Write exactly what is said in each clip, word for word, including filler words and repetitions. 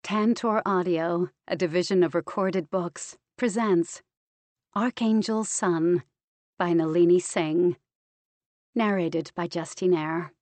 Tantor Audio, a division of Recorded Books, presents Archangel's Son by Nalini Singh. Narrated by Justine Eyre.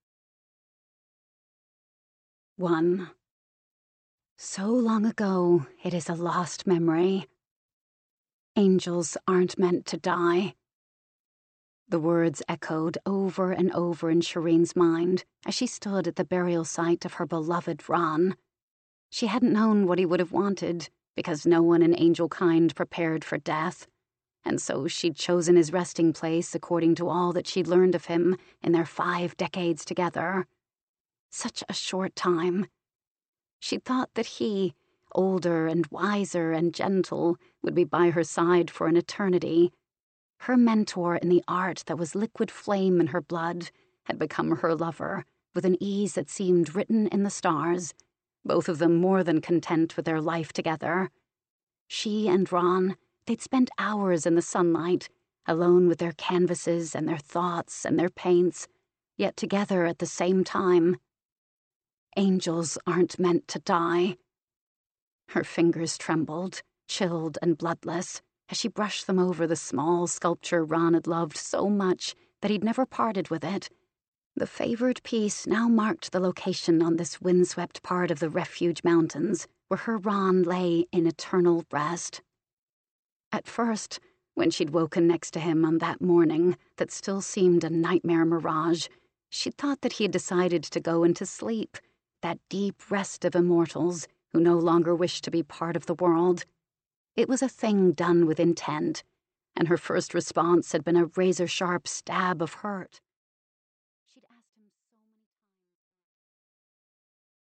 one. So long ago, it is a lost memory. Angels aren't meant to die. The words echoed over and over in Shireen's mind as she stood at the burial site of her beloved Ron. She hadn't known what he would have wanted, because no one in angel kind prepared for death, and so she'd chosen his resting place according to all that she'd learned of him in their five decades together. Such a short time. She'd thought that he, older and wiser and gentle, would be by her side for an eternity. Her mentor in the art that was liquid flame in her blood had become her lover, with an ease that seemed written in the stars, both of them more than content with their life together. She and Ron, they'd spent hours in the sunlight, alone with their canvases and their thoughts and their paints, yet together at the same time. Angels aren't meant to die. Her fingers trembled, chilled and bloodless, as she brushed them over the small sculpture Ron had loved so much that he'd never parted with it. The favored piece now marked the location on this windswept part of the Refuge Mountains where her Ron lay in eternal rest. At first, when she'd woken next to him on that morning that still seemed a nightmare mirage, she'd thought that he had decided to go into sleep, that deep rest of immortals who no longer wish to be part of the world. It was a thing done with intent, and her first response had been a razor-sharp stab of hurt.